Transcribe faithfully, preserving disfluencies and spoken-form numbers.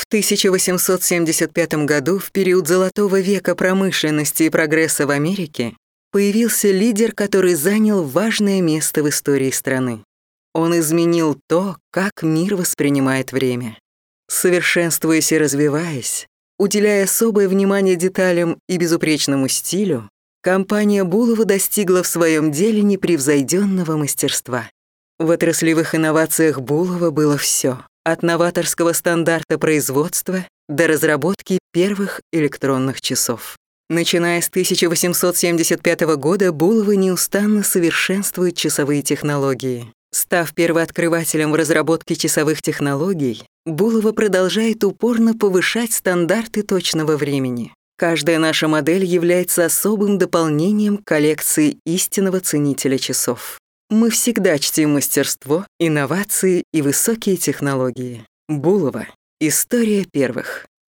тысяча восемьсот семьдесят пятом году, в период золотого века промышленности и прогресса в Америке, появился лидер, который занял важное место в истории страны. Он изменил то, как мир воспринимает время. Совершенствуясь и развиваясь, уделяя особое внимание деталям и безупречному стилю, компания Булова достигла в своем деле непревзойденного мастерства. В отраслевых инновациях Булова было все, от новаторского стандарта производства до разработки первых электронных часов. Начиная с тысяча восемьсот семьдесят пятого года Буловы неустанно совершенствуют часовые технологии. Став первооткрывателем в разработке часовых технологий, Булова продолжает упорно повышать стандарты точного времени. Каждая наша модель является особым дополнением к коллекции истинного ценителя часов. Мы всегда чтим мастерство, инновации и высокие технологии. Булова — история первых.